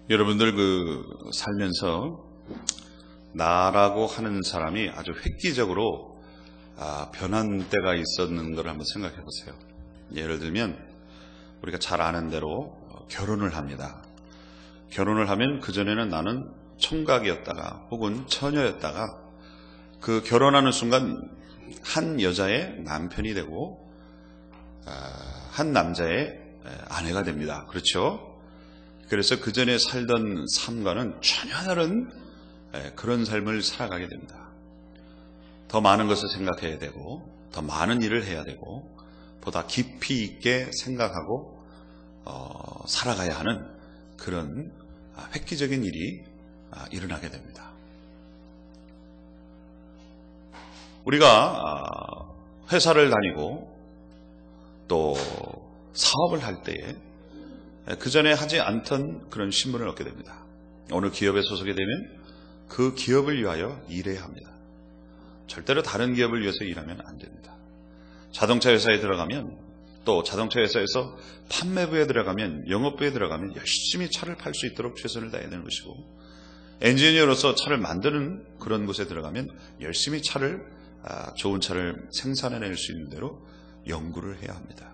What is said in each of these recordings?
여러분들 살면서 나라고 하는 사람이 아주 획기적으로 변한 때가 있었는 걸 한번 생각해 보세요. 예를 들면 우리가 잘 아는 대로 결혼을 합니다. 결혼을 하면 그전에는 나는 총각이었다가 혹은 처녀였다가 그 결혼하는 순간 한 여자의 남편이 되고 한 남자의 아내가 됩니다. 그렇죠? 그래서 그전에 살던 삶과는 전혀 다른 그런 삶을 살아가게 됩니다. 더 많은 것을 생각해야 되고 더 많은 일을 해야 되고 보다 깊이 있게 생각하고 살아가야 하는 그런 획기적인 일이 일어나게 됩니다. 우리가 회사를 다니고 또 사업을 할 때에 그전에 하지 않던 그런 신분을 얻게 됩니다. 어느 기업에 소속이 되면 그 기업을 위하여 일해야 합니다. 절대로 다른 기업을 위해서 일하면 안 됩니다. 자동차 회사에 들어가면 또 자동차 회사에서 판매부에 들어가면 영업부에 들어가면 열심히 차를 팔 수 있도록 최선을 다해야 되는 것이고 엔지니어로서 차를 만드는 그런 곳에 들어가면 열심히 좋은 차를 생산해낼 수 있는 대로 연구를 해야 합니다.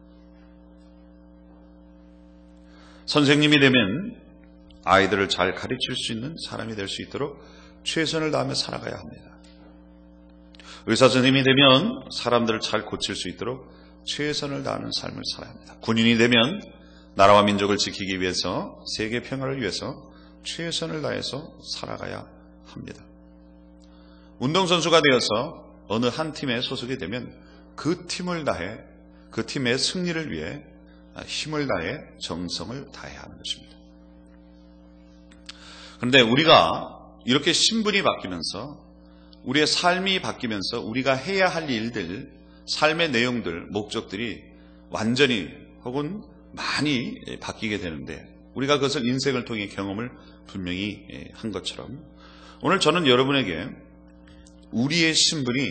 선생님이 되면 아이들을 잘 가르칠 수 있는 사람이 될 수 있도록 최선을 다하며 살아가야 합니다. 의사 선생님이 되면 사람들을 잘 고칠 수 있도록 최선을 다하는 삶을 살아야 합니다. 군인이 되면 나라와 민족을 지키기 위해서 세계 평화를 위해서 최선을 다해서 살아가야 합니다. 운동선수가 되어서 어느 한 팀에 소속이 되면 그 팀을 다해 그 팀의 승리를 위해 힘을 다해 정성을 다해야 하는 것입니다. 그런데 우리가 이렇게 신분이 바뀌면서 우리의 삶이 바뀌면서 우리가 해야 할 일들, 삶의 내용들, 목적들이 완전히 혹은 많이 바뀌게 되는데 우리가 그것을 인생을 통해 경험을 분명히 한 것처럼 오늘 저는 여러분에게 우리의 신분이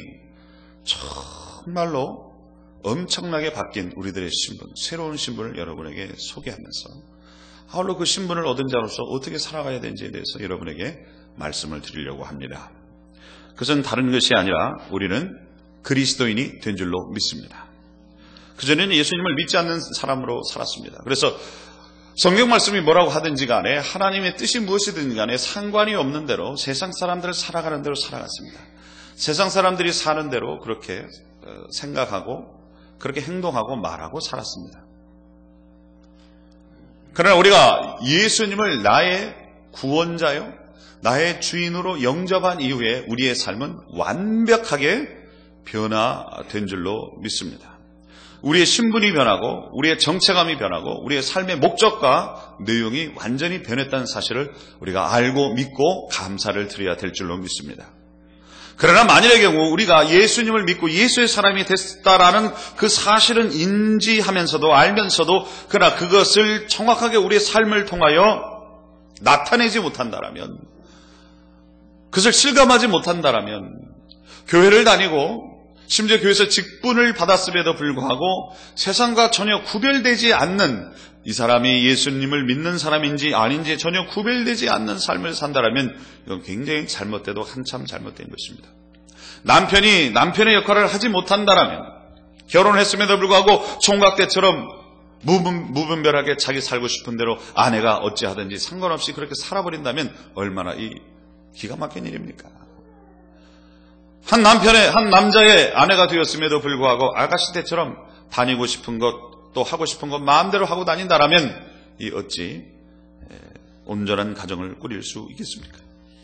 정말로 엄청나게 바뀐 우리들의 신분, 새로운 신분을 여러분에게 소개하면서 아울러 그 신분을 얻은 자로서 어떻게 살아가야 되는지에 대해서 여러분에게 말씀을 드리려고 합니다. 그것은 다른 것이 아니라 우리는 그리스도인이 된 줄로 믿습니다. 그전에는 예수님을 믿지 않는 사람으로 살았습니다. 그래서 성경 말씀이 뭐라고 하든지 간에 하나님의 뜻이 무엇이든지 간에 상관이 없는 대로 세상 사람들 살아가는 대로 살아갔습니다. 세상 사람들이 사는 대로 그렇게 생각하고 그렇게 행동하고 말하고 살았습니다. 그러나 우리가 예수님을 나의 구원자요, 나의 주인으로 영접한 이후에 우리의 삶은 완벽하게 변화된 줄로 믿습니다. 우리의 신분이 변하고 우리의 정체감이 변하고 우리의 삶의 목적과 내용이 완전히 변했다는 사실을 우리가 알고 믿고 감사를 드려야 될 줄로 믿습니다. 그러나 만일의 경우 우리가 예수님을 믿고 예수의 사람이 됐다라는 그 사실은 인지하면서도 알면서도 그러나 그것을 정확하게 우리의 삶을 통하여 나타내지 못한다라면, 그것을 실감하지 못한다라면 교회를 다니고 심지어 교회에서 직분을 받았음에도 불구하고 세상과 전혀 구별되지 않는, 이 사람이 예수님을 믿는 사람인지 아닌지 전혀 구별되지 않는 삶을 산다라면 이건 굉장히 잘못돼도 한참 잘못된 것입니다. 남편이 남편의 역할을 하지 못한다라면, 결혼했음에도 불구하고 총각 때처럼 무분별하게 자기 살고 싶은 대로 아내가 어찌하든지 상관없이 그렇게 살아버린다면 얼마나 이 기가 막힌 일입니까? 한 남자의 아내가 되었음에도 불구하고 아가씨 때처럼 다니고 싶은 것 또 하고 싶은 것 마음대로 하고 다닌다라면 이 어찌 온전한 가정을 꾸릴 수 있겠습니까?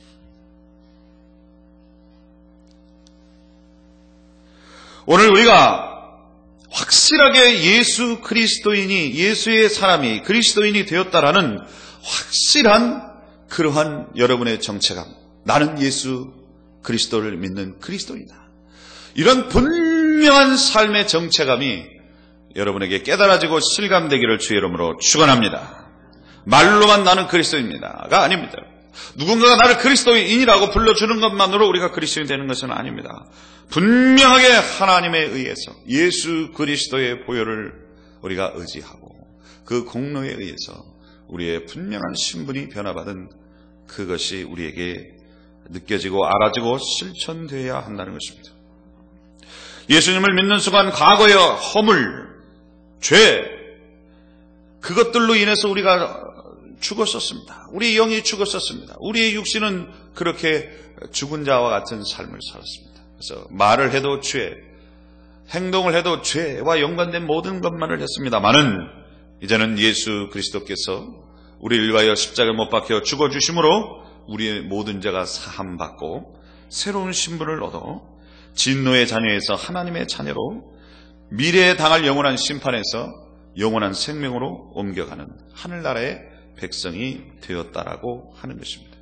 오늘 우리가 확실하게 예수 그리스도인이, 예수의 사람이 그리스도인이 되었다라는 확실한 그러한 여러분의 정체감, 나는 예수 그리스도를 믿는 그리스도인이다, 이런 분명한 삶의 정체감이 여러분에게 깨달아지고 실감되기를 주의 이름으로 축원합니다. 말로만 나는 그리스도인입니다가 아닙니다. 누군가가 나를 그리스도인이라고 불러주는 것만으로 우리가 그리스도인이 되는 것은 아닙니다. 분명하게 하나님에 의해서 예수 그리스도의 보혈을 우리가 의지하고 그 공로에 의해서 우리의 분명한 신분이 변화받은 그것이 우리에게 느껴지고 알아지고 실천되어야 한다는 것입니다. 예수님을 믿는 순간 과거의 허물, 죄, 그것들로 인해서 우리가 죽었었습니다. 우리의 영이 죽었었습니다. 우리의 육신은 그렇게 죽은 자와 같은 삶을 살았습니다. 그래서 말을 해도 죄, 행동을 해도 죄와 연관된 모든 것만을 했습니다마는 이제는 예수 그리스도께서 우리를 위하여 십자가에 못 박혀 죽어주심으로 우리의 모든 죄가 사함받고 새로운 신분을 얻어 진노의 자녀에서 하나님의 자녀로 미래에 당할 영원한 심판에서 영원한 생명으로 옮겨가는 하늘나라의 백성이 되었다라고 하는 것입니다.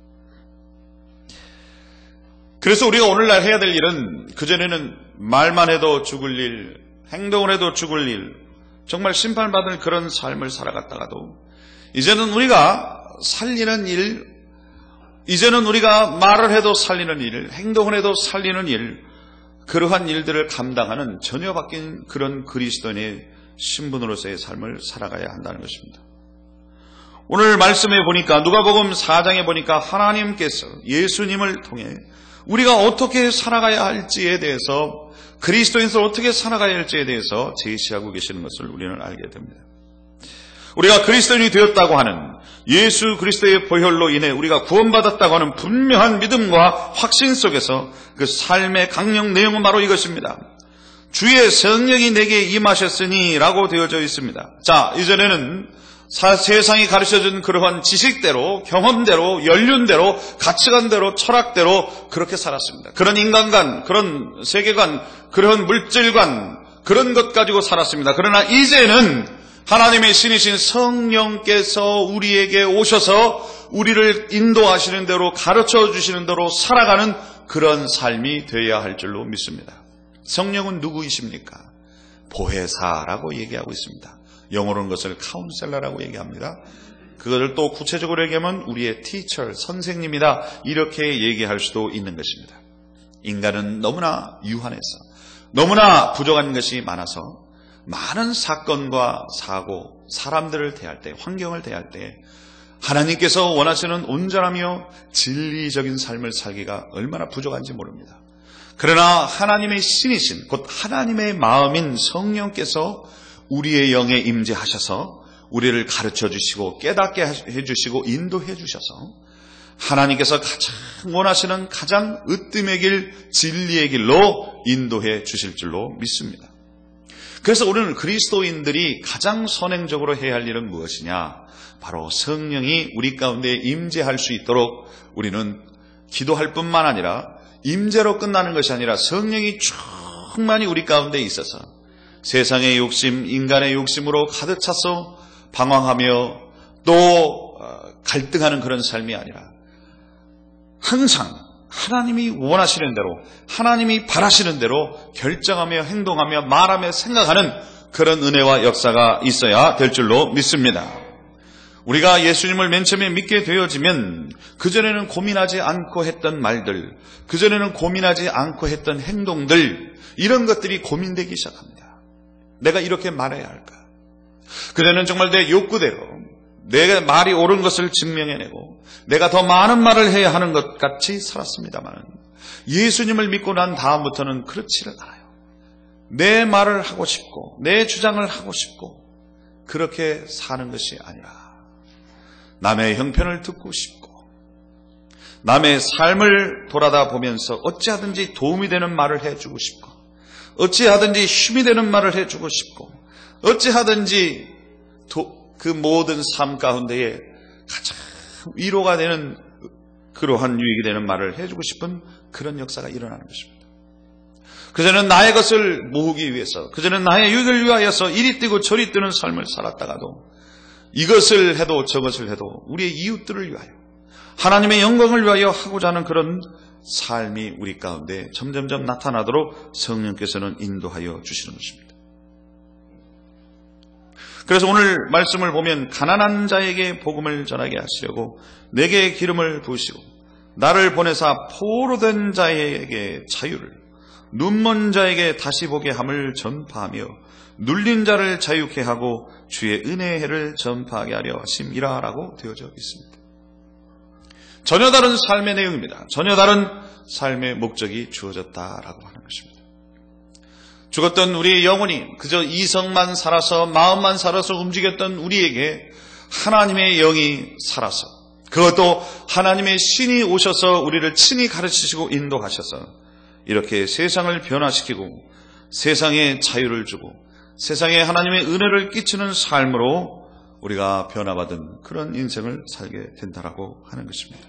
그래서 우리가 오늘날 해야 될 일은 그전에는 말만 해도 죽을 일, 행동을 해도 죽을 일, 정말 심판받을 그런 삶을 살아갔다가도 이제는 우리가 살리는 일, 이제는 우리가 말을 해도 살리는 일, 행동을 해도 살리는 일, 그러한 일들을 감당하는 전혀 바뀐 그런 그리스도인의 신분으로서의 삶을 살아가야 한다는 것입니다. 오늘 말씀에 보니까 누가복음 4장에 보니까 하나님께서 예수님을 통해 우리가 어떻게 살아가야 할지에 대해서, 그리스도인으로 어떻게 살아가야 할지에 대해서 제시하고 계시는 것을 우리는 알게 됩니다. 우리가 그리스도인이 되었다고 하는 예수 그리스도의 보혈로 인해 우리가 구원받았다고 하는 분명한 믿음과 확신 속에서 그 삶의 강력 내용은 바로 이것입니다. 주의 성령이 내게 임하셨으니 라고 되어져 있습니다. 자, 이전에는 세상이 가르쳐준 그러한 지식대로, 경험대로, 연륜대로, 가치관대로, 철학대로 그렇게 살았습니다. 그런 인간관, 그런 세계관, 그런 물질관, 그런 것 가지고 살았습니다. 그러나 이제는 하나님의 신이신 성령께서 우리에게 오셔서 우리를 인도하시는 대로, 가르쳐 주시는 대로 살아가는 그런 삶이 되어야 할 줄로 믿습니다. 성령은 누구이십니까? 보혜사라고 얘기하고 있습니다. 영어로는 것을 카운셀러라고 얘기합니다. 그것을 또 구체적으로 얘기하면 우리의 티처, 선생님이다, 이렇게 얘기할 수도 있는 것입니다. 인간은 너무나 유한해서, 너무나 부족한 것이 많아서 많은 사건과 사고, 사람들을 대할 때, 환경을 대할 때 하나님께서 원하시는 온전하며 진리적인 삶을 살기가 얼마나 부족한지 모릅니다. 그러나 하나님의 신이신, 곧 하나님의 마음인 성령께서 우리의 영에 임재하셔서 우리를 가르쳐 주시고 깨닫게 해주시고 인도해 주셔서 하나님께서 가장 원하시는 가장 으뜸의 길, 진리의 길로 인도해 주실 줄로 믿습니다. 그래서 우리는 그리스도인들이 가장 선행적으로 해야 할 일은 무엇이냐? 바로 성령이 우리 가운데 임재할 수 있도록 우리는 기도할 뿐만 아니라 임재로 끝나는 것이 아니라 성령이 충만히 우리 가운데 있어서 세상의 욕심, 인간의 욕심으로 가득 차서 방황하며 또 갈등하는 그런 삶이 아니라 항상 하나님이 원하시는 대로, 하나님이 바라시는 대로 결정하며 행동하며 말하며 생각하는 그런 은혜와 역사가 있어야 될 줄로 믿습니다. 우리가 예수님을 맨 처음에 믿게 되어지면 그전에는 고민하지 않고 했던 말들, 그전에는 고민하지 않고 했던 행동들, 이런 것들이 고민되기 시작합니다. 내가 이렇게 말해야 할까? 그전에는 정말 내 욕구대로 내가 말이 옳은 것을 증명해내고 내가 더 많은 말을 해야 하는 것 같이 살았습니다만 예수님을 믿고 난 다음부터는 그렇지를 않아요. 내 말을 하고 싶고 내 주장을 하고 싶고 그렇게 사는 것이 아니라 남의 형편을 듣고 싶고 남의 삶을 돌아다 보면서 어찌하든지 도움이 되는 말을 해주고 싶고 어찌하든지 힘이 되는 말을 해주고 싶고 어찌하든지 그 모든 삶 가운데에 가장 위로가 되는 그러한 유익이 되는 말을 해주고 싶은 그런 역사가 일어나는 것입니다. 그전에는 나의 것을 모으기 위해서, 그전에는 나의 유익을 위하여서 이리 뛰고 저리 뛰는 삶을 살았다가도 이것을 해도 저것을 해도 우리의 이웃들을 위하여 하나님의 영광을 위하여 하고자 하는 그런 삶이 우리 가운데 점점점 나타나도록 성령께서는 인도하여 주시는 것입니다. 그래서 오늘 말씀을 보면 가난한 자에게 복음을 전하게 하시려고 내게 기름을 부으시고 나를 보내사 포로된 자에게 자유를 눈먼 자에게 다시 보게 함을 전파하며 눌린 자를 자유케 하고 주의 은혜의 해를 전파하게 하려 하심이라 라고 되어져 있습니다. 전혀 다른 삶의 내용입니다. 전혀 다른 삶의 목적이 주어졌다라고 하는 것입니다. 죽었던 우리의 영혼이 그저 이성만 살아서 마음만 살아서 움직였던 우리에게 하나님의 영이 살아서, 그것도 하나님의 신이 오셔서 우리를 친히 가르치시고 인도하셔서 이렇게 세상을 변화시키고 세상에 자유를 주고 세상에 하나님의 은혜를 끼치는 삶으로 우리가 변화받은 그런 인생을 살게 된다라고 하는 것입니다.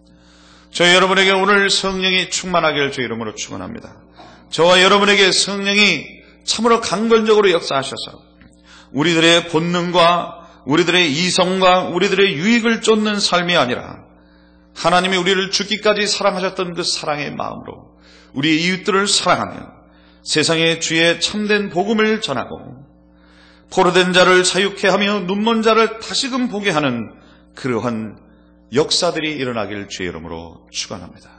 저희 여러분에게 오늘 성령이 충만하기를 주의 이름으로 축원합니다. 저와 여러분에게 성령이 참으로 강건적으로 역사하셔서 우리들의 본능과 우리들의 이성과 우리들의 유익을 쫓는 삶이 아니라 하나님이 우리를 죽기까지 사랑하셨던 그 사랑의 마음으로 우리의 이웃들을 사랑하며 세상에 주의 참된 복음을 전하고 포로된 자를 자유케 하며 눈먼 자를 다시금 보게 하는 그러한 역사들이 일어나길 주의 이름으로 축원합니다.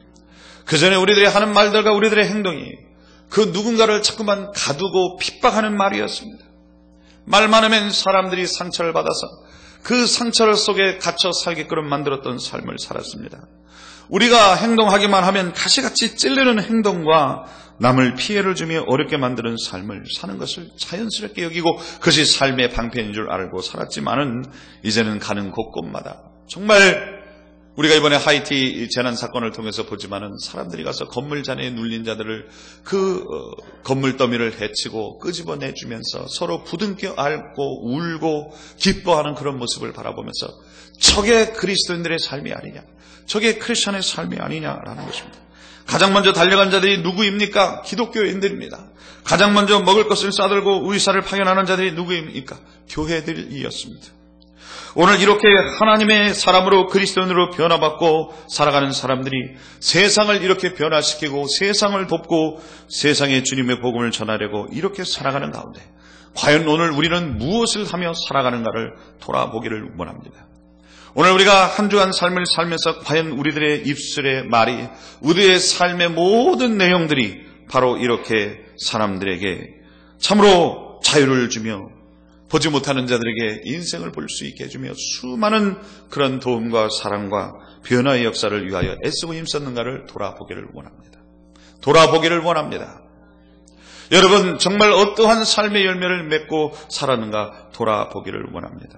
그 전에 우리들이 하는 말들과 우리들의 행동이 그 누군가를 자꾸만 가두고 핍박하는 말이었습니다. 말만 하면 사람들이 상처를 받아서 그 상처 속에 갇혀 살게끔 만들었던 삶을 살았습니다. 우리가 행동하기만 하면 가시같이 찔리는 행동과 남을 피해를 주며 어렵게 만드는 삶을 사는 것을 자연스럽게 여기고 그것이 삶의 방편인 줄 알고 살았지만은 이제는 가는 곳곳마다 정말 우리가 이번에 하이티 재난 사건을 통해서 보지만은 사람들이 가서 건물 잔해에 눌린 자들을 그 건물 더미를 해치고 끄집어내주면서 서로 부둥켜 안고 울고 기뻐하는 그런 모습을 바라보면서 저게 그리스도인들의 삶이 아니냐, 저게 크리스천의 삶이 아니냐라는 것입니다. 가장 먼저 달려간 자들이 누구입니까? 기독교인들입니다. 가장 먼저 먹을 것을 싸들고 의사를 파견하는 자들이 누구입니까? 교회들이었습니다. 오늘 이렇게 하나님의 사람으로 그리스도인으로 변화받고 살아가는 사람들이 세상을 이렇게 변화시키고 세상을 돕고 세상에 주님의 복음을 전하려고 이렇게 살아가는 가운데 과연 오늘 우리는 무엇을 하며 살아가는가를 돌아보기를 원합니다. 오늘 우리가 한 주간 삶을 살면서 과연 우리들의 입술의 말이, 우리의 삶의 모든 내용들이 바로 이렇게 사람들에게 참으로 자유를 주며 보지 못하는 자들에게 인생을 볼 수 있게 해주며 수많은 그런 도움과 사랑과 변화의 역사를 위하여 애쓰고 힘썼는가를 돌아보기를 원합니다. 돌아보기를 원합니다. 여러분 정말 어떠한 삶의 열매를 맺고 살았는가 돌아보기를 원합니다.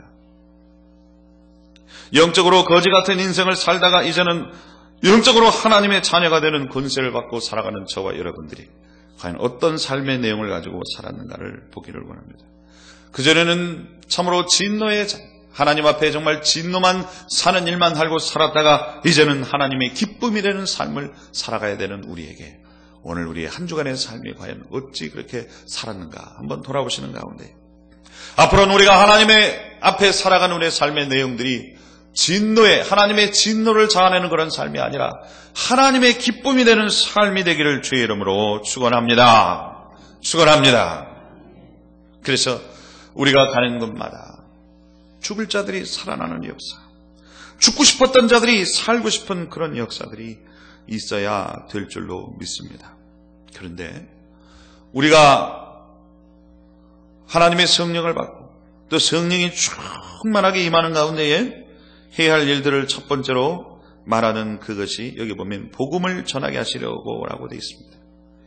영적으로 거지 같은 인생을 살다가 이제는 영적으로 하나님의 자녀가 되는 권세를 받고 살아가는 저와 여러분들이 과연 어떤 삶의 내용을 가지고 살았는가를 보기를 원합니다. 그전에는 참으로 진노의 자, 하나님 앞에 정말 진노만 사는 일만 하고 살았다가 이제는 하나님의 기쁨이 되는 삶을 살아가야 되는 우리에게 오늘 우리의 한 주간의 삶이 과연 어찌 그렇게 살았는가 한번 돌아보시는 가운데 앞으로는 우리가 하나님의 앞에 살아가는 우리의 삶의 내용들이 하나님의 진노를 자아내는 그런 삶이 아니라 하나님의 기쁨이 되는 삶이 되기를 주의 이름으로 축원합니다. 축원합니다. 그래서 우리가 가는 곳마다 죽을 자들이 살아나는 역사, 죽고 싶었던 자들이 살고 싶은 그런 역사들이 있어야 될 줄로 믿습니다. 그런데 우리가 하나님의 성령을 받고 또 성령이 충만하게 임하는 가운데에 해야 할 일들을 첫 번째로 말하는 그것이 여기 보면 복음을 전하게 하시려고 라고 되어 있습니다.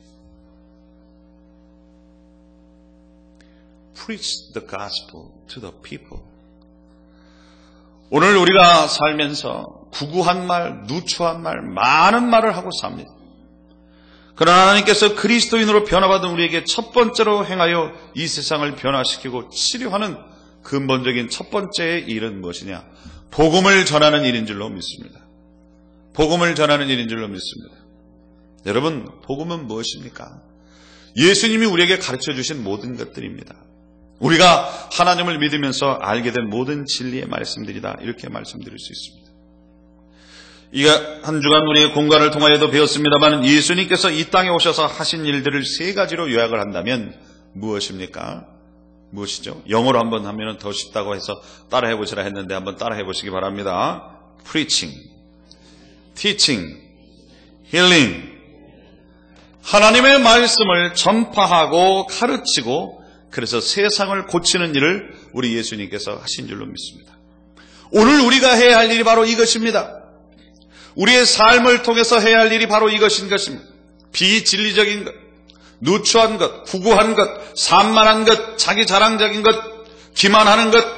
Preach the gospel to the people. 오늘 우리가 살면서 구구한 말, 누추한 말, 많은 말을 하고 삽니다. 그러나 하나님께서 그리스도인으로 변화받은 우리에게 첫 번째로 행하여 이 세상을 변화시키고 치료하는 근본적인 첫 번째의 일은 무엇이냐? 복음을 전하는 일인 줄로 믿습니다. 복음을 전하는 일인 줄로 믿습니다. 여러분, 복음은 무엇입니까? 예수님이 우리에게 가르쳐 주신 모든 것들입니다. 우리가 하나님을 믿으면서 알게 된 모든 진리의 말씀들이다. 이렇게 말씀드릴 수 있습니다. 이가 한 주간 우리의 공간을 통하여도 배웠습니다만 예수님께서 이 땅에 오셔서 하신 일들을 세 가지로 요약을 한다면 무엇입니까? 무엇이죠? 영어로 한번 하면 더 쉽다고 해서 따라해 보시라 했는데 한번 따라해 보시기 바랍니다. Preaching, Teaching, Healing, 하나님의 말씀을 전파하고 가르치고 그래서 세상을 고치는 일을 우리 예수님께서 하신 줄로 믿습니다. 오늘 우리가 해야 할 일이 바로 이것입니다. 우리의 삶을 통해서 해야 할 일이 바로 이것인 것입니다. 비진리적인 것, 누추한 것, 구구한 것, 산만한 것, 자기 자랑적인 것, 기만하는 것,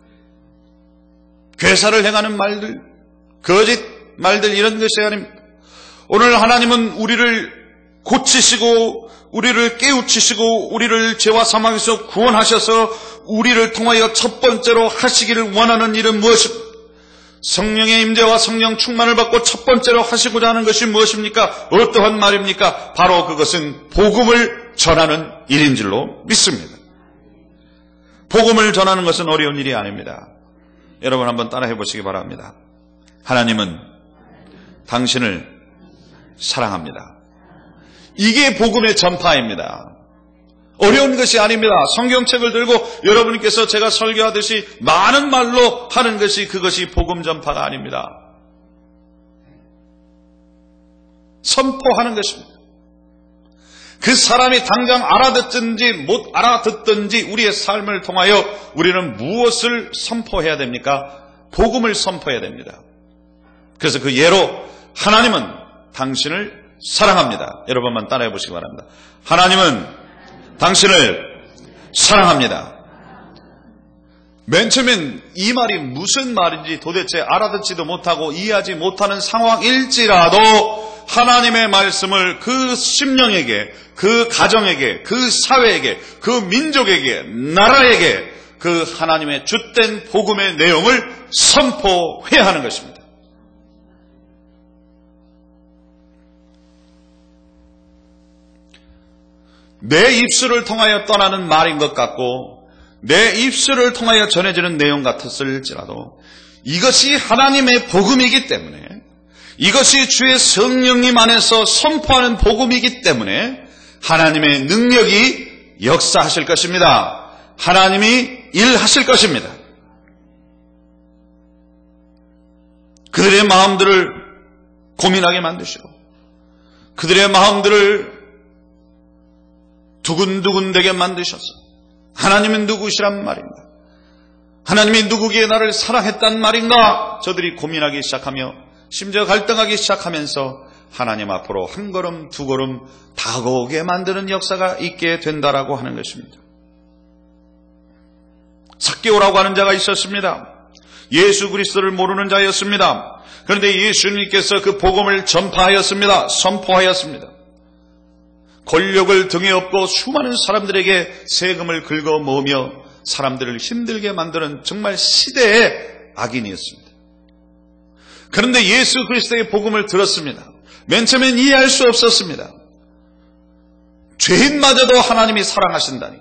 괴사를 행하는 말들, 거짓 말들, 이런 것이 아닙니다. 오늘 하나님은 우리를 고치시고 우리를 깨우치시고 우리를 죄와 사망에서 구원하셔서 우리를 통하여 첫 번째로 하시기를 원하는 일은 무엇입니까? 성령의 임재와 성령 충만을 받고 첫 번째로 하시고자 하는 것이 무엇입니까? 어떠한 말입니까? 바로 그것은 복음을 전하는 일인 줄로 믿습니다. 복음을 전하는 것은 어려운 일이 아닙니다. 여러분 한번 따라해 보시기 바랍니다. 하나님은 당신을 사랑합니다. 이게 복음의 전파입니다. 어려운 것이 아닙니다. 성경책을 들고 여러분께서 제가 설교하듯이 많은 말로 하는 것이 그것이 복음 전파가 아닙니다. 선포하는 것입니다. 그 사람이 당장 알아듣든지 못 알아듣든지 우리의 삶을 통하여 우리는 무엇을 선포해야 됩니까? 복음을 선포해야 됩니다. 그래서 그 예로 하나님은 당신을 사랑합니다. 여러분만 따라해 보시기 바랍니다. 하나님은 당신을 사랑합니다. 맨 처음엔 이 말이 무슨 말인지 도대체 알아듣지도 못하고 이해하지 못하는 상황일지라도 하나님의 말씀을 그 심령에게, 그 가정에게, 그 사회에게, 그 민족에게, 나라에게 그 하나님의 주된 복음의 내용을 선포해야 하는 것입니다. 내 입술을 통하여 떠나는 말인 것 같고 내 입술을 통하여 전해지는 내용 같았을지라도 이것이 하나님의 복음이기 때문에 이것이 주의 성령님 안에서 선포하는 복음이기 때문에 하나님의 능력이 역사하실 것입니다. 하나님이 일하실 것입니다. 그들의 마음들을 고민하게 만드시고 그들의 마음들을 두근두근되게 만드셔서 하나님은 누구시란 말인가? 하나님이 누구기에 나를 사랑했단 말인가? 저들이 고민하기 시작하며 심지어 갈등하기 시작하면서 하나님 앞으로 한 걸음 두 걸음 다가오게 만드는 역사가 있게 된다라고 하는 것입니다. 삭개오라고 하는 자가 있었습니다. 예수 그리스도를 모르는 자였습니다. 그런데 예수님께서 그 복음을 전파하였습니다. 선포하였습니다. 권력을 등에 업고 수많은 사람들에게 세금을 긁어 모으며 사람들을 힘들게 만드는 정말 시대의 악인이었습니다. 그런데 예수 그리스도의 복음을 들었습니다. 맨 처음엔 이해할 수 없었습니다. 죄인마저도 하나님이 사랑하신다니,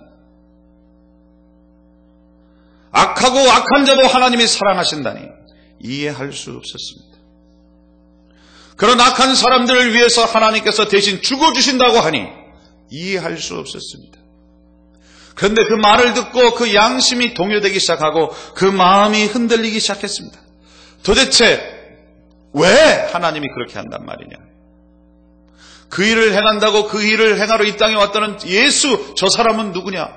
악하고 악한 자도 하나님이 사랑하신다니 이해할 수 없었습니다. 그런 악한 사람들을 위해서 하나님께서 대신 죽어주신다고 하니 이해할 수 없었습니다. 그런데 그 말을 듣고 그 양심이 동요되기 시작하고 그 마음이 흔들리기 시작했습니다. 도대체 왜 하나님이 그렇게 한단 말이냐? 그 일을 행한다고 그 일을 행하러 이 땅에 왔다는 예수, 저 사람은 누구냐?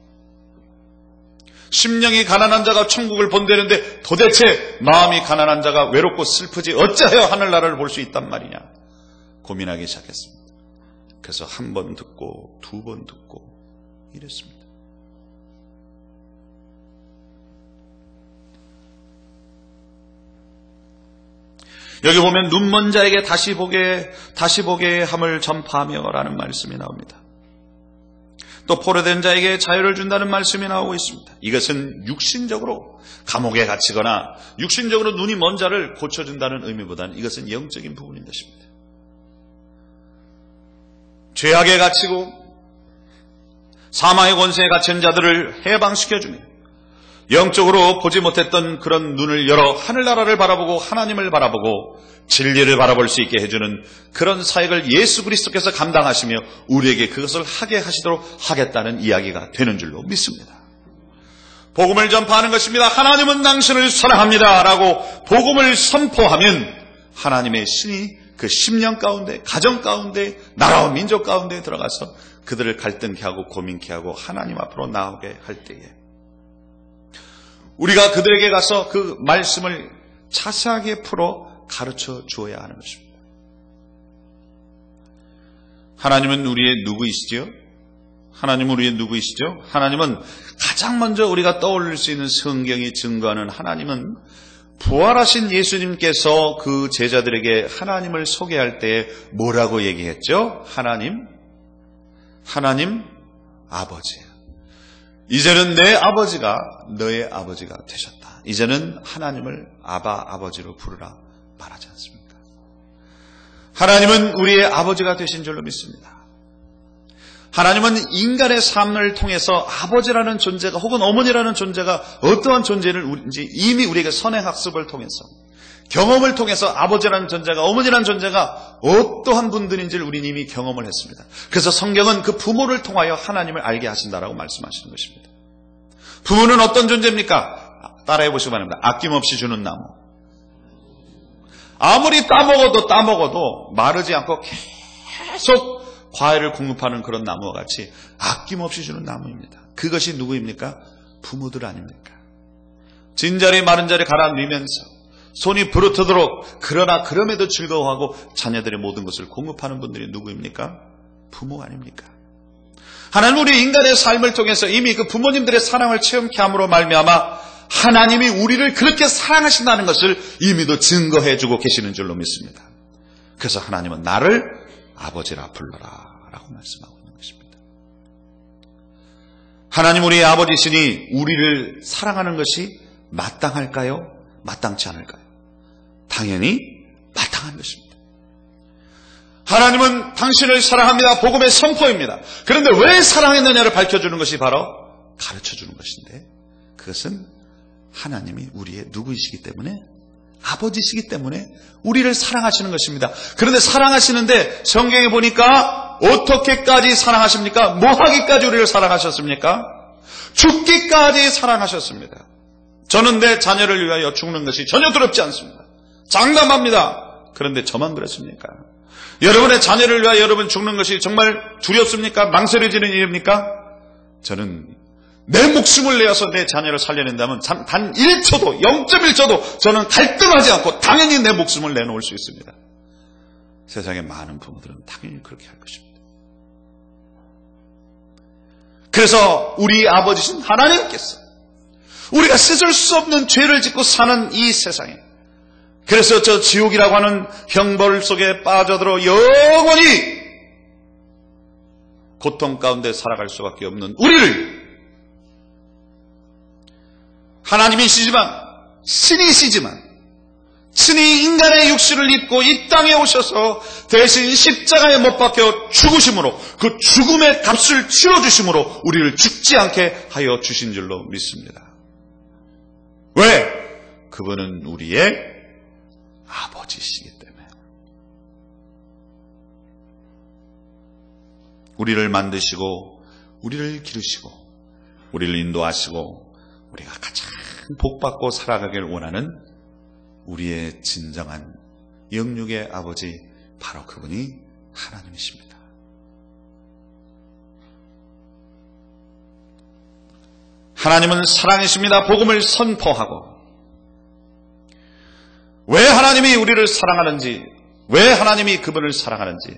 심령이 가난한 자가 천국을 본다는데 도대체 마음이 가난한 자가 외롭고 슬프지 어찌하여 하늘나라를 볼 수 있단 말이냐? 고민하기 시작했습니다. 그래서 한 번 듣고 두 번 듣고 이랬습니다. 여기 보면 눈먼 자에게 다시 보게 함을 전파하며 라는 말씀이 나옵니다. 또 포로된 자에게 자유를 준다는 말씀이 나오고 있습니다. 이것은 육신적으로 감옥에 갇히거나 육신적으로 눈이 먼 자를 고쳐준다는 의미보다는 이것은 영적인 부분인 것입니다. 죄악에 갇히고 사망의 권세에 갇힌 자들을 해방시켜주며 영적으로 보지 못했던 그런 눈을 열어 하늘나라를 바라보고 하나님을 바라보고 진리를 바라볼 수 있게 해주는 그런 사역을 예수 그리스도께서 감당하시며 우리에게 그것을 하게 하시도록 하겠다는 이야기가 되는 줄로 믿습니다. 복음을 전파하는 것입니다. 하나님은 당신을 사랑합니다 라고 복음을 선포하면 하나님의 신이 그 10년 가운데, 가정 가운데, 나라와 민족 가운데 들어가서 그들을 갈등케 하고 고민케 하고 하나님 앞으로 나오게 할 때에 우리가 그들에게 가서 그 말씀을 자세하게 풀어 가르쳐 주어야 하는 것입니다. 하나님은 우리의 누구이시죠? 하나님은 우리의 누구이시죠? 하나님은 가장 먼저 우리가 떠올릴 수 있는 성경이 증거하는 하나님은 부활하신 예수님께서 그 제자들에게 하나님을 소개할 때 뭐라고 얘기했죠? 하나님 아버지. 이제는 내 아버지가 너의 아버지가 되셨다. 이제는 하나님을 아버지로 부르라 말하지 않습니까? 하나님은 우리의 아버지가 되신 줄로 믿습니다. 하나님은 인간의 삶을 통해서 아버지라는 존재가 혹은 어머니라는 존재가 어떠한 존재인지 이미 우리에게 선행학습을 통해서 경험을 통해서 아버지라는 존재가 어머니라는 존재가 어떠한 분들인지를 우리는 이미 경험을 했습니다. 그래서 성경은 그 부모를 통하여 하나님을 알게 하신다라고 말씀하시는 것입니다. 부모는 어떤 존재입니까? 따라해 보시기 바랍니다. 아낌없이 주는 나무. 아무리 따먹어도 마르지 않고 계속 과일을 공급하는 그런 나무와 같이 아낌없이 주는 나무입니다. 그것이 누구입니까? 부모들 아닙니까? 진자리 마른 자리 갈아 넣으면서 손이 부르트도록 그러나 그럼에도 즐거워하고 자녀들의 모든 것을 공급하는 분들이 누구입니까? 부모 아닙니까? 하나님 우리 인간의 삶을 통해서 이미 그 부모님들의 사랑을 체험케 함으로 말미암아 하나님이 우리를 그렇게 사랑하신다는 것을 이미도 증거해주고 계시는 줄로 믿습니다. 그래서 하나님은 나를 아버지라 불러라 라고 말씀하고 있는 것입니다. 하나님 우리의 아버지시니 우리를 사랑하는 것이 마땅할까요? 마땅치 않을까요? 당연히 마땅한 것입니다. 하나님은 당신을 사랑합니다. 복음의 선포입니다. 그런데 왜 사랑했느냐를 밝혀주는 것이 바로 가르쳐주는 것인데 그것은 하나님이 우리의 누구이시기 때문에 아버지시기 때문에 우리를 사랑하시는 것입니다. 그런데 사랑하시는데 성경에 보니까 어떻게까지 사랑하십니까? 뭐하기까지 우리를 사랑하셨습니까? 죽기까지 사랑하셨습니다. 저는 내 자녀를 위하여 죽는 것이 전혀 두렵지 않습니다. 장담합니다. 그런데 저만 그렇습니까? 여러분의 자녀를 위하여 여러분 죽는 것이 정말 두렵습니까? 망설여지는 일입니까? 저는 내 목숨을 내어서 내 자녀를 살려낸다면 단 1초도 0.1초도 저는 갈등하지 않고 당연히 내 목숨을 내놓을 수 있습니다. 세상의 많은 부모들은 당연히 그렇게 할 것입니다. 그래서 우리 아버지신 하나님께서 우리가 씻을 수 없는 죄를 짓고 사는 이 세상에 그래서 저 지옥이라고 하는 형벌 속에 빠져들어 영원히 고통 가운데 살아갈 수밖에 없는 우리를 하나님이시지만 신이시지만 친히 인간의 육신을 입고 이 땅에 오셔서 대신 십자가에 못 박혀 죽으심으로 그 죽음의 값을 치러주심으로 우리를 죽지 않게 하여 주신 줄로 믿습니다. 왜? 그분은 우리의 아버지시기 때문에 우리를 만드시고 우리를 기르시고 우리를 인도하시고 우리가 가장 복받고 살아가길 원하는 우리의 진정한 영육의 아버지 바로 그분이 하나님이십니다. 하나님은 사랑이십니다. 복음을 선포하고 왜 하나님이 우리를 사랑하는지 왜 하나님이 그분을 사랑하는지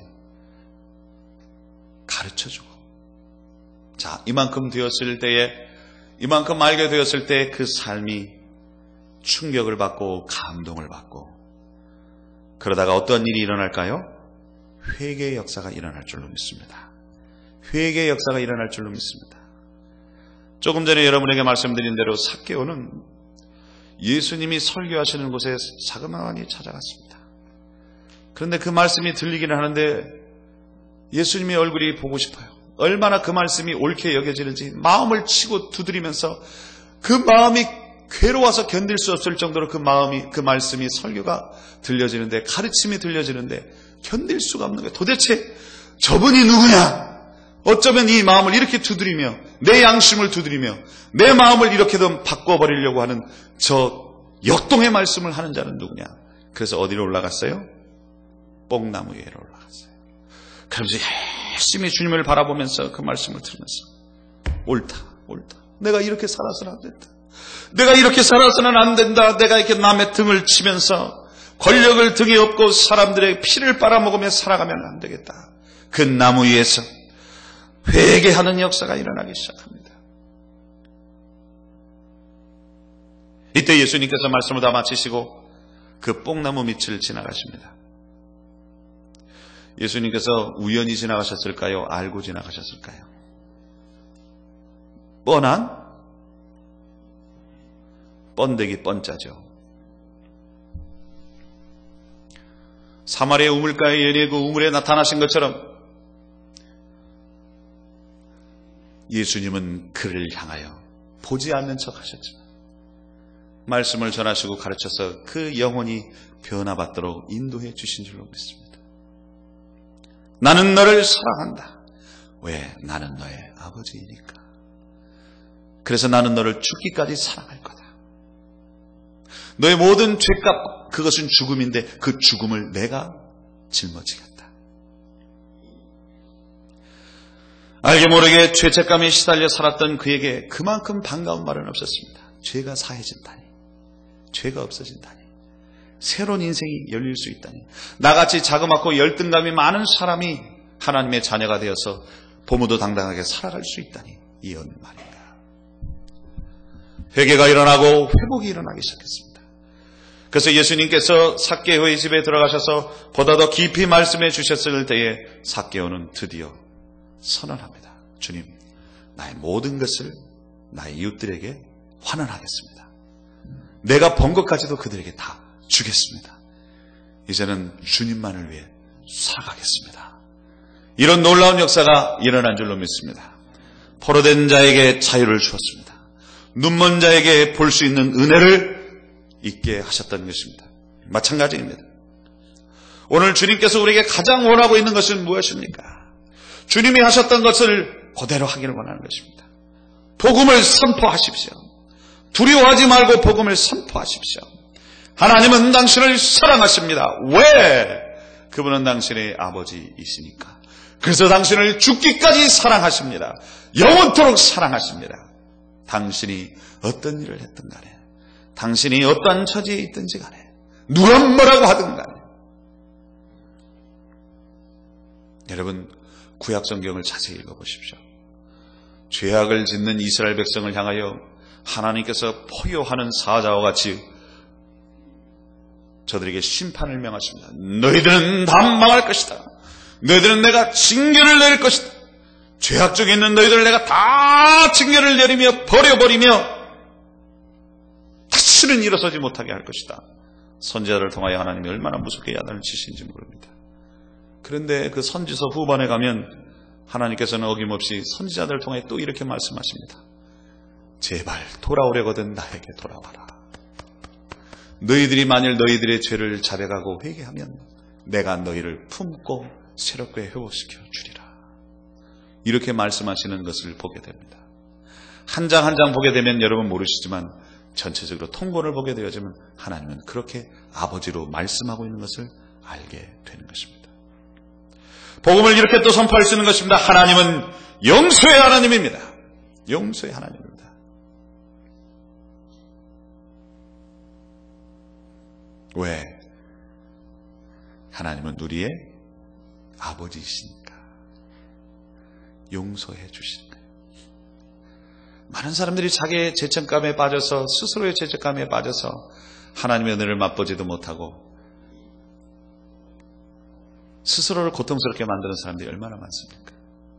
가르쳐주고 자 이만큼 되었을 때에 이만큼 알게 되었을 때 그 삶이 충격을 받고 감동을 받고 그러다가 어떤 일이 일어날까요? 회개의 역사가 일어날 줄로 믿습니다. 회개의 역사가 일어날 줄로 믿습니다. 조금 전에 여러분에게 말씀드린 대로 삭개오는 예수님이 설교하시는 곳에 자그마니 찾아갔습니다. 그런데 그 말씀이 들리기는 하는데 예수님의 얼굴이 보고 싶어요. 얼마나 그 말씀이 옳게 여겨지는지 마음을 치고 두드리면서 그 마음이 괴로워서 견딜 수 없을 정도로 그 말씀이 설교가 들려지는데 가르침이 들려지는데 견딜 수가 없는 거예요. 도대체 저분이 누구냐? 어쩌면 이 마음을 이렇게 두드리며 내 양심을 두드리며 내 마음을 이렇게든 바꿔버리려고 하는 저 역동의 말씀을 하는 자는 누구냐? 그래서 어디로 올라갔어요? 뽕나무 위에 올라갔어요. 그러면서 열심히 주님을 바라보면서 그 말씀을 들으면서 옳다. 내가 이렇게 살아서는 안 된다. 내가 이렇게 살아서는 안 된다. 내가 이렇게 남의 등을 치면서 권력을 등에 업고 사람들의 피를 빨아먹으며 살아가면 안 되겠다. 그 나무 위에서 회개하는 역사가 일어나기 시작합니다. 이때 예수님께서 말씀을 다 마치시고 그 뽕나무 밑을 지나가십니다. 예수님께서 우연히 지나가셨을까요? 알고 지나가셨을까요? 뻔한 번데기 뻔짜죠. 사마리아 우물가에 예리의 그 우물에 나타나신 것처럼 예수님은 그를 향하여 보지 않는 척 하셨지만 말씀을 전하시고 가르쳐서 그 영혼이 변화받도록 인도해 주신 줄로 믿습니다. 나는 너를 사랑한다. 왜? 나는 너의 아버지이니까. 그래서 나는 너를 죽기까지 사랑할 거다. 너의 모든 죄값, 그것은 죽음인데 그 죽음을 내가 짊어지겠다. 알게 모르게 죄책감에 시달려 살았던 그에게 그만큼 반가운 말은 없었습니다. 죄가 사해진다니, 죄가 없어진다니, 새로운 인생이 열릴 수 있다니, 나같이 자그맣고 열등감이 많은 사람이 하나님의 자녀가 되어서 보무도 당당하게 살아갈 수 있다니, 이런 말입니다. 회개가 일어나고 회복이 일어나기 시작했습니다. 그래서 예수님께서 삭개오의 집에 들어가셔서 보다 더 깊이 말씀해 주셨을 때에 삭개오는 드디어 선언합니다. 주님, 나의 모든 것을 나의 이웃들에게 환원하겠습니다. 내가 번 것까지도 그들에게 다 주겠습니다. 이제는 주님만을 위해 살아가겠습니다. 이런 놀라운 역사가 일어난 줄로 믿습니다. 포로된 자에게 자유를 주었습니다. 눈먼 자에게 볼 수 있는 은혜를 있게 하셨던 것입니다. 마찬가지입니다. 오늘 주님께서 우리에게 가장 원하고 있는 것은 무엇입니까? 주님이 하셨던 것을 그대로 하기를 원하는 것입니다. 복음을 선포하십시오. 두려워하지 말고 복음을 선포하십시오. 하나님은 당신을 사랑하십니다. 왜? 그분은 당신의 아버지이시니까. 그래서 당신을 죽기까지 사랑하십니다. 영원토록 사랑하십니다. 당신이 어떤 일을 했든 간에, 당신이 어떠한 처지에 있든지 간에, 누가 뭐라고 하든 간에. 여러분, 구약 성경을 자세히 읽어보십시오. 죄악을 짓는 이스라엘 백성을 향하여 하나님께서 포효하는 사자와 같이 저들에게 심판을 명하십니다. 너희들은 다 망할 것이다. 너희들은 내가 징계를 내릴 것이다. 죄악 중에 있는 너희들을 내가 다 징계를 내리며 버려버리며 다시는 일어서지 못하게 할 것이다. 선지자를 통하여 하나님이 얼마나 무섭게 야단을 치시는지 모릅니다. 그런데 그 선지서 후반에 가면 하나님께서는 어김없이 선지자들을 통해 또 이렇게 말씀하십니다. 제발 돌아오려거든 나에게 돌아와라. 너희들이 만일 너희들의 죄를 자백하고 회개하면 내가 너희를 품고 새롭게 회복시켜 주리라. 이렇게 말씀하시는 것을 보게 됩니다. 한 장 한 장 보게 되면 여러분 모르시지만 전체적으로 통본을 보게 되어지면 하나님은 그렇게 아버지로 말씀하고 있는 것을 알게 되는 것입니다. 복음을 이렇게 또 선포할 수 있는 것입니다. 하나님은 용서의 하나님입니다. 용서의 하나님입니다. 왜? 하나님은 우리의 아버지이시니까 용서해 주시는 거예요. 많은 사람들이 자기의 죄책감에 빠져서, 스스로의 죄책감에 빠져서 하나님의 은혜를 맛보지도 못하고 스스로를 고통스럽게 만드는 사람들이 얼마나 많습니까?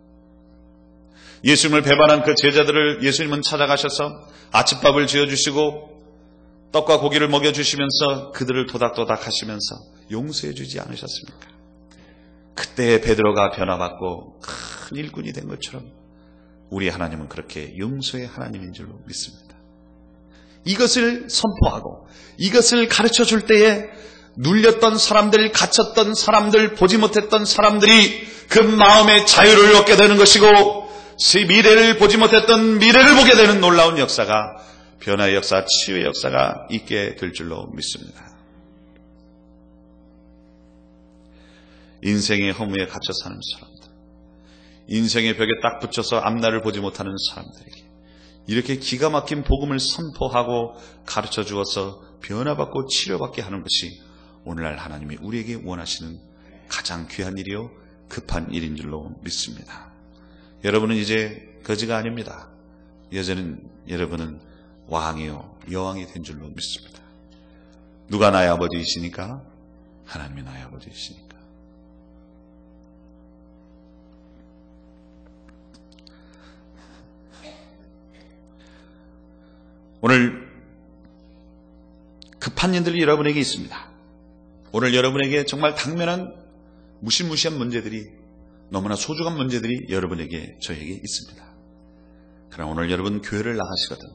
예수님을 배반한 그 제자들을 예수님은 찾아가셔서 아침밥을 지어주시고 떡과 고기를 먹여주시면서 그들을 도닥도닥 하시면서 용서해 주지 않으셨습니까? 그때 베드로가 변화받고 큰 일꾼이 된 것처럼 우리 하나님은 그렇게 용서의 하나님인 줄로 믿습니다. 이것을 선포하고 이것을 가르쳐 줄 때에 눌렸던 사람들, 갇혔던 사람들, 보지 못했던 사람들이 그 마음의 자유를 얻게 되는 것이고, 미래를 보지 못했던 미래를 보게 되는 놀라운 역사가, 변화의 역사, 치유의 역사가 있게 될 줄로 믿습니다. 인생의 허무에 갇혀 사는 사람들, 인생의 벽에 딱 붙여서 앞날을 보지 못하는 사람들에게 이렇게 기가 막힌 복음을 선포하고 가르쳐 주어서 변화받고 치료받게 하는 것이 오늘날 하나님이 우리에게 원하시는 가장 귀한 일이요 급한 일인 줄로 믿습니다. 여러분은 이제 거지가 아닙니다. 여러분은 왕이요 여왕이 된 줄로 믿습니다. 누가 나의 아버지이시니까? 하나님이 나의 아버지이시니까. 오늘 급한 일들이 여러분에게 있습니다. 오늘 여러분에게 정말 당면한 무시무시한 문제들이, 너무나 소중한 문제들이 여러분에게, 저에게 있습니다. 그러나 오늘 여러분 교회를 나가시거든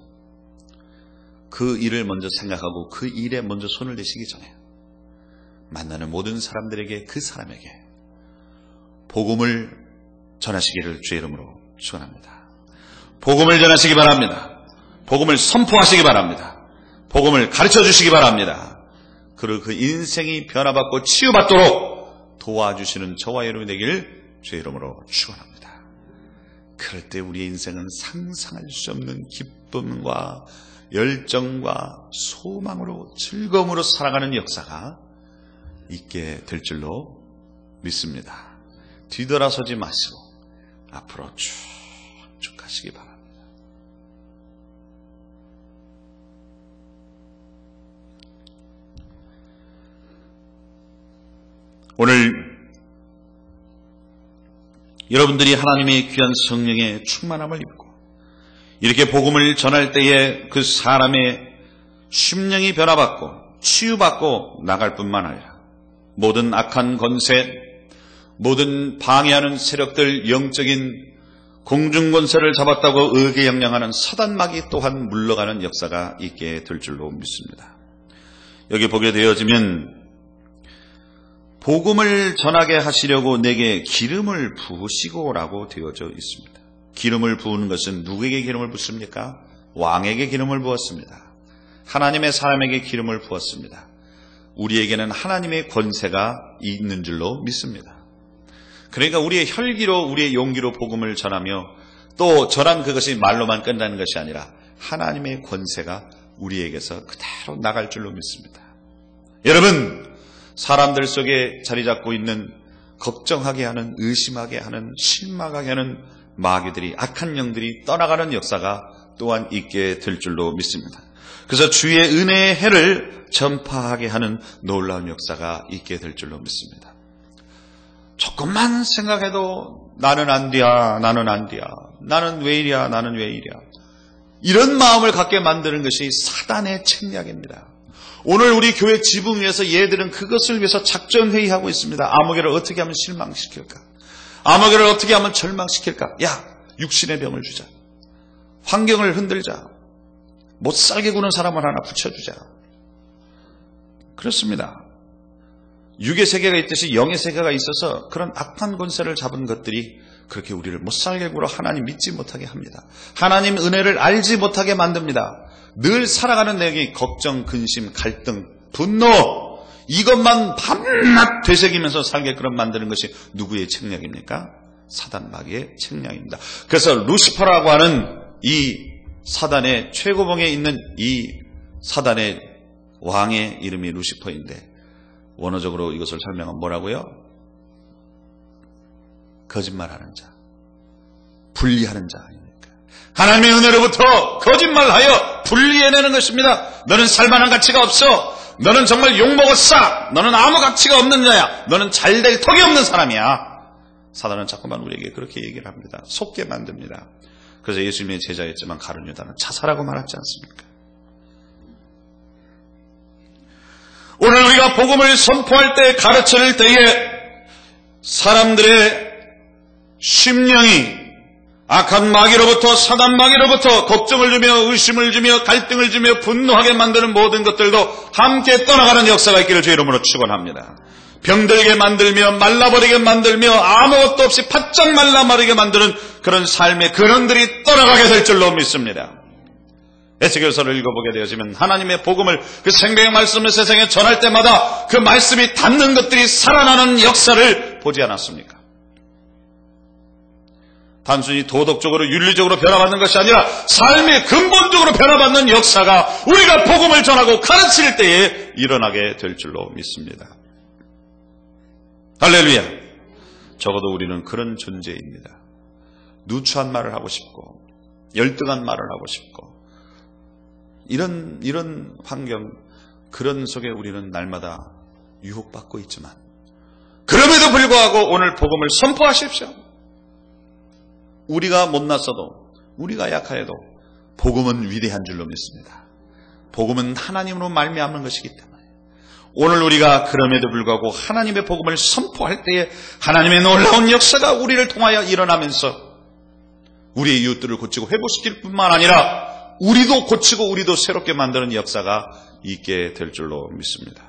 그 일을 먼저 생각하고 그 일에 먼저 손을 대시기 전에 만나는 모든 사람들에게, 그 사람에게 복음을 전하시기를 주의 이름으로 축원합니다. 복음을 전하시기 바랍니다. 복음을 선포하시기 바랍니다. 복음을 가르쳐 주시기 바랍니다. 그리고 그 인생이 변화받고 치유받도록 도와주시는 저와 여러분이 되길 주의 이름으로 축원합니다. 그럴 때 우리의 인생은 상상할 수 없는 기쁨과 열정과 소망으로, 즐거움으로 살아가는 역사가 있게 될 줄로 믿습니다. 뒤돌아서지 마시고 앞으로 쭉쭉 가시기 바랍니다. 오늘 여러분들이 하나님의 귀한 성령의 충만함을 입고 이렇게 복음을 전할 때에 그 사람의 심령이 변화받고 치유받고 나갈 뿐만 아니라 모든 악한 권세, 모든 방해하는 세력들, 영적인 공중권세를 잡았다고 의기양양하는 사단마귀 또한 물러가는 역사가 있게 될 줄로 믿습니다. 여기 보게 되어지면 복음을 전하게 하시려고 내게 기름을 부으시고라고 되어져 있습니다. 기름을 부으는 것은 누구에게 기름을 붓습니까? 왕에게 기름을 부었습니다. 하나님의 사람에게 기름을 부었습니다. 우리에게는 하나님의 권세가 있는 줄로 믿습니다. 그러니까 우리의 혈기로, 우리의 용기로 복음을 전하며 또 전한 그것이 말로만 끝나는 것이 아니라 하나님의 권세가 우리에게서 그대로 나갈 줄로 믿습니다. 여러분, 사람들 속에 자리 잡고 있는 걱정하게 하는, 의심하게 하는, 실망하게 하는 마귀들이, 악한 영들이 떠나가는 역사가 또한 있게 될 줄로 믿습니다. 그래서 주의 은혜의 해를 전파하게 하는 놀라운 역사가 있게 될 줄로 믿습니다. 조금만 생각해도 나는 안 돼야, 나는 안 돼야, 나는 왜 이랴, 나는 왜 이랴, 이런 마음을 갖게 만드는 것이 사단의 책략입니다. 오늘 우리 교회 지붕 위에서 얘들은 그것을 위해서 작전회의하고 있습니다. 아무개를 어떻게 하면 실망시킬까? 아무개를 어떻게 하면 절망시킬까? 야, 육신의 병을 주자. 환경을 흔들자. 못 살게 구는 사람을 하나 붙여주자. 그렇습니다. 육의 세계가 있듯이 영의 세계가 있어서 그런 악한 권세를 잡은 것들이 그렇게 우리를 못 살게 굴어 하나님 믿지 못하게 합니다. 하나님 은혜를 알지 못하게 만듭니다. 늘 살아가는 내게 걱정, 근심, 갈등, 분노, 이것만 밤낮 되새기면서 살게끔 만드는 것이 누구의 책략입니까? 사단 마귀의 책략입니다. 그래서 루시퍼라고 하는 이 사단의 최고봉에 있는 이 사단의 왕의 이름이 루시퍼인데, 원어적으로 이것을 설명하면 뭐라고요? 거짓말하는 자, 분리하는 자 아닙니까? 하나님의 은혜로부터 거짓말하여 분리해내는 것입니다. 너는 살만한 가치가 없어. 너는 정말 욕먹었어. 너는 아무 가치가 없는 자야. 너는 잘될 턱이 없는 사람이야. 사단은 자꾸만 우리에게 그렇게 얘기를 합니다. 속게 만듭니다. 그래서 예수님의 제자였지만 가룟 유다는 자살하고 말았지 않습니까? 오늘 우리가 복음을 선포할 때, 가르칠 때에 사람들의 심령이 악한 마귀로부터, 사단 마귀로부터 걱정을 주며 의심을 주며 갈등을 주며 분노하게 만드는 모든 것들도 함께 떠나가는 역사가 있기를 주의 이름으로 축원합니다. 병들게 만들며 말라버리게 만들며 아무것도 없이 바짝 말라버리게 만드는 그런 삶의 근원들이 떠나가게 될 줄로 믿습니다. 에스겔서를 읽어보게 되어지면 하나님의 복음을, 그 생명의 말씀을 세상에 전할 때마다 그 말씀이 닿는 것들이 살아나는 역사를 변화를 보지 않았습니까? 단순히 도덕적으로 윤리적으로 변화받는 것이 아니라 삶의 근본적으로 변화받는 역사가 우리가 복음을 전하고 가르칠 때에 일어나게 될 줄로 믿습니다. 할렐루야. 적어도 우리는 그런 존재입니다. 누추한 말을 하고 싶고 열등한 말을 하고 싶고 이런 환경, 그런 속에 우리는 날마다 유혹받고 있지만 그럼에도 불구하고 오늘 복음을 선포하십시오. 우리가 못났어도, 우리가 약하여도 복음은 위대한 줄로 믿습니다. 복음은 하나님으로 말미암는 것이기 때문에 오늘 우리가 그럼에도 불구하고 하나님의 복음을 선포할 때에 하나님의 놀라운 역사가 우리를 통하여 일어나면서 우리의 이웃들을 고치고 회복시킬 뿐만 아니라 우리도 고치고 우리도 새롭게 만드는 역사가 있게 될 줄로 믿습니다.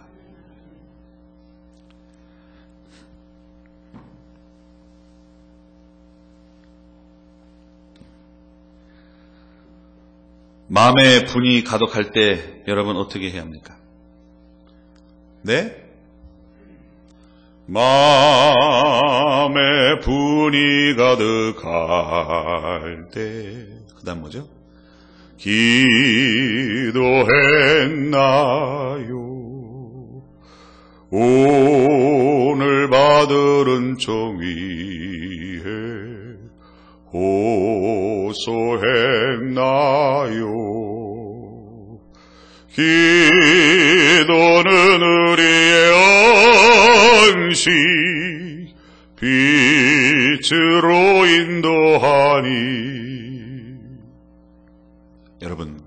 마음의 분이 가득할 때 여러분 어떻게 해야 합니까? 네? 마음의 분이 가득할 때, 그 다음 뭐죠? 기도했나요? 오늘 받을 은총 위에 호소했나요? 기도는 우리의 안식 빛으로 인도하니. 여러분,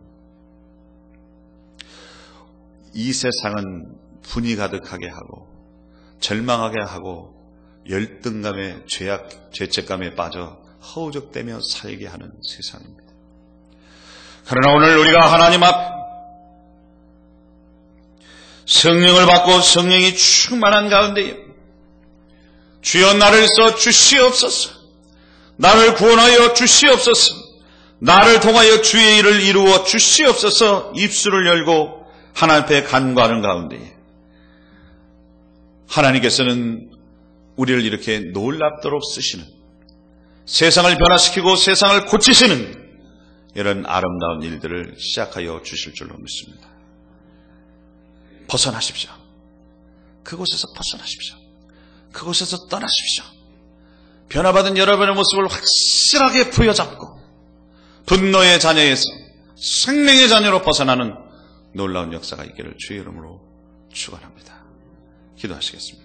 이 세상은 분이 가득하게 하고 절망하게 하고 열등감에 죄책감에 빠져 허우적대며 살게 하는 세상입니다. 그러나 오늘 우리가 하나님 앞 성령을 받고 성령이 충만한 가운데 주여 나를 써 주시옵소서, 나를 구원하여 주시옵소서, 나를 통하여 주의 일을 이루어 주시옵소서 입술을 열고 하나님 앞에 간구하는 가운데 하나님께서는 우리를 이렇게 놀랍도록 쓰시는, 세상을 변화시키고 세상을 고치시는 이런 아름다운 일들을 시작하여 주실 줄로 믿습니다. 벗어나십시오. 그곳에서 벗어나십시오. 그곳에서 떠나십시오. 변화받은 여러분의 모습을 확실하게 부여잡고 분노의 자녀에서 생명의 자녀로 벗어나는 놀라운 역사가 있기를 주의 이름으로 축원합니다. 기도하시겠습니다.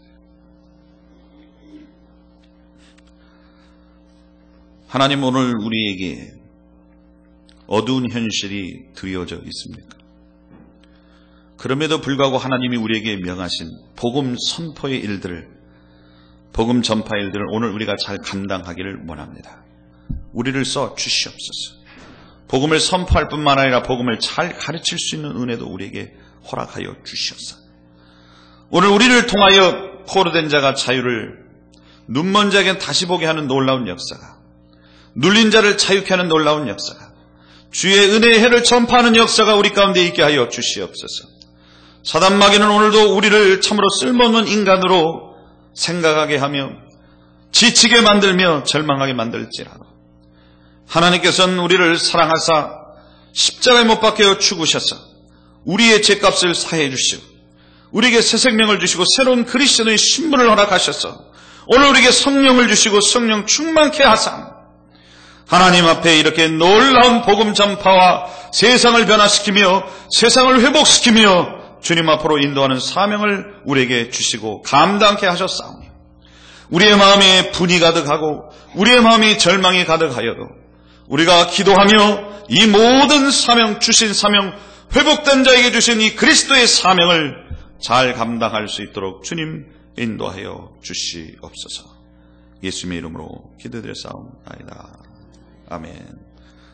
하나님, 오늘 우리에게 어두운 현실이 드리워져 있습니까? 그럼에도 불구하고 하나님이 우리에게 명하신 복음 선포의 일들을, 복음 전파의 일들을 오늘 우리가 잘 감당하기를 원합니다. 우리를 써 주시옵소서. 복음을 선포할 뿐만 아니라 복음을 잘 가르칠 수 있는 은혜도 우리에게 허락하여 주시옵소서. 오늘 우리를 통하여 포로된 자가 자유를, 눈먼 자에게는 다시 보게 하는 놀라운 역사가, 눌린 자를 자유케 하는 놀라운 역사가, 주의 은혜의 해를 전파하는 역사가 우리 가운데 있게 하여 주시옵소서. 사단 마귀는 오늘도 우리를 참으로 쓸모없는 인간으로 생각하게 하며 지치게 만들며 절망하게 만들지라도 하나님께서는 우리를 사랑하사 십자가에 못 박혀 죽으셔서 우리의 죄값을 사해 주시고 우리에게 새 생명을 주시고 새로운 그리스도의 신분을 허락하셔서 오늘 우리에게 성령을 주시고 성령 충만케 하사 하나님 앞에 이렇게 놀라운 복음 전파와 세상을 변화시키며 세상을 회복시키며 주님 앞으로 인도하는 사명을 우리에게 주시고 감당케 하셨사오니 우리의 마음에 분이 가득하고 우리의 마음이 절망이 가득하여도 우리가 기도하며 이 모든 사명, 주신 사명, 회복된 자에게 주신 이 그리스도의 사명을 잘 감당할 수 있도록 주님 인도하여 주시옵소서. 예수님의 이름으로 기도드렸사옵나이다. 아멘.